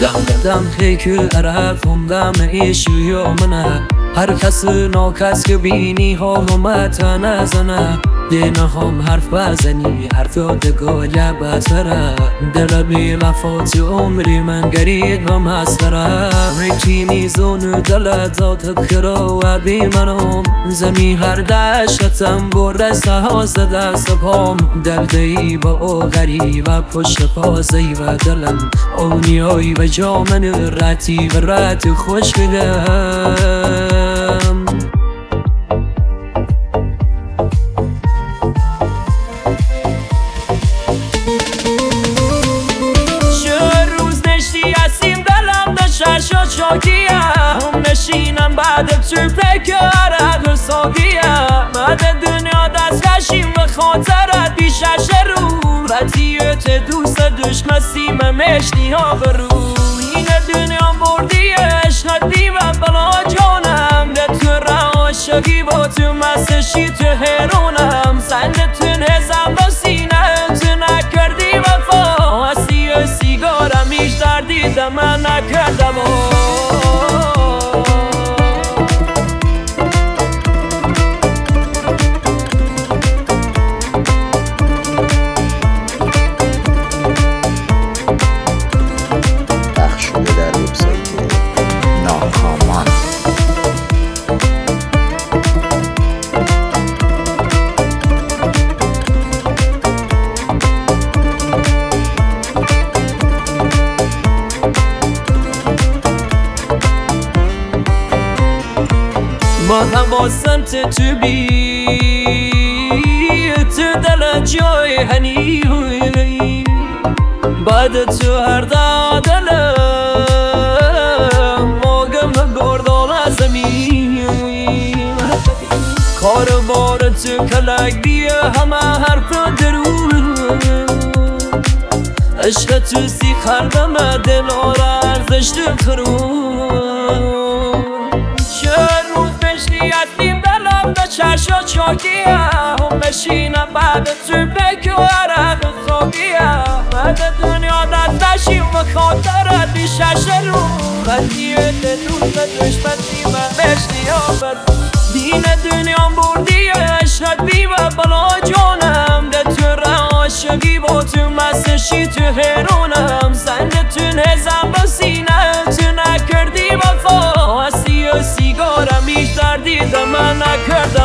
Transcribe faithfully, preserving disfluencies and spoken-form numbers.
دم دم پیک عرفم دم ایشوی منه هر کس ناکس که بینی حالومت نزنه دینا هم حرف بزنی حرف یادگاه لبتره دل بی وفات عمری من گرید و مستره ریکی میزون دل داد کرا و بی منم زمی هر دشتم برده سهاز دست پام دل دی با او غریب و پشت پازی و دلم اونیای و جامن رتی و رت خوش گلم شاشا شاکیه هم نشینم بعد تو فکر عقل ساقیه بعد دنیا دست کشیم و خاطرت بیشش رو رتیت دوست دشمسیم مشتی ها برو این دنیا بردی عشقت بی و بلا جانم ده تو رعاشقی با تو مسشی تو هرونم سندتون هزم با سینه تو نکردی وفا هستی و سیگارم ایش دردیدم من نکردم پخش شده در وبسایت ناکامان. با حواسم تو بی تو دل جای هنی بعد تو هر دادلم موگم گردان زمین کار بار تو کلک بیه همه حرف درون عشق تو سی خردم دل آره ارزش دل خرون نیستیم دلم به چرشا چاکیه هم بشینم بعد تو بکو عرق خوابیه بعد دنیا دست نشیم و خاطرت بیشش رو خطیه دوست دشمنی من بشنی ها بر دین دنیا بردی عشقت بی و بلا جانم ده تو رعاشقی با تو مسشی تو هرونم سندتون هزم با سینه تو نکردی وفا هستی و سیگارم ایش دردیدم من نکردم